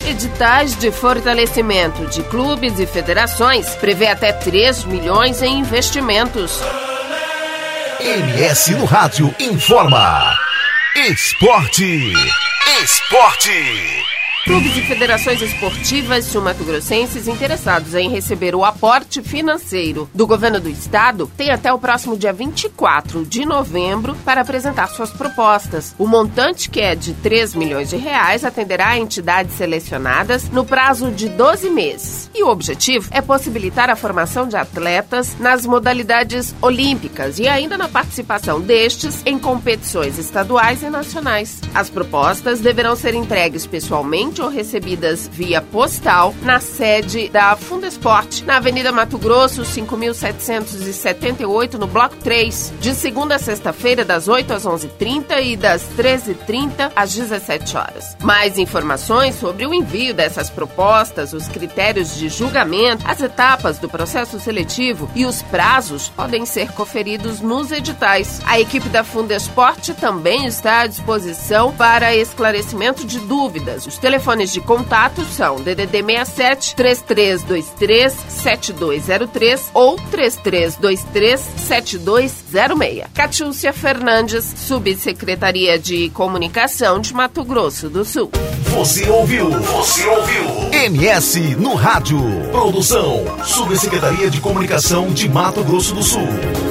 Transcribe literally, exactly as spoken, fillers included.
Editais de fortalecimento de clubes e federações prevê até três milhões em investimentos. M S no Rádio informa. Esporte. Esporte. Clubes e federações esportivas sul-mato-grossenses interessados em receber o aporte financeiro do governo do estado têm até o próximo dia vinte e quatro de novembro para apresentar suas propostas. O montante, que é de três milhões de reais, atenderá a entidades selecionadas no prazo de doze meses. E o objetivo é possibilitar a formação de atletas nas modalidades olímpicas e ainda na participação destes em competições estaduais e nacionais. As propostas deverão ser entregues pessoalmente ou recebidas via postal na sede da Fundesport, na Avenida Mato Grosso, cinco mil setecentos e setenta e oito, no Bloco três, de segunda a sexta-feira, das oito às onze e trinta e das treze e trinta às dezessete horas. Mais informações sobre o envio dessas propostas, os critérios de julgamento, as etapas do processo seletivo e os prazos podem ser conferidos nos editais. A equipe da Fundesport também está à disposição para esclarecimento de dúvidas. Os telefones de contato são D D D sessenta e sete, três três dois três, sete dois zero três ou três três dois três, sete dois zero seis. Catiúcia Fernandes, Subsecretaria de Comunicação de Mato Grosso do Sul. Você ouviu? Você ouviu? M S no Rádio. Produção, Subsecretaria de Comunicação de Mato Grosso do Sul.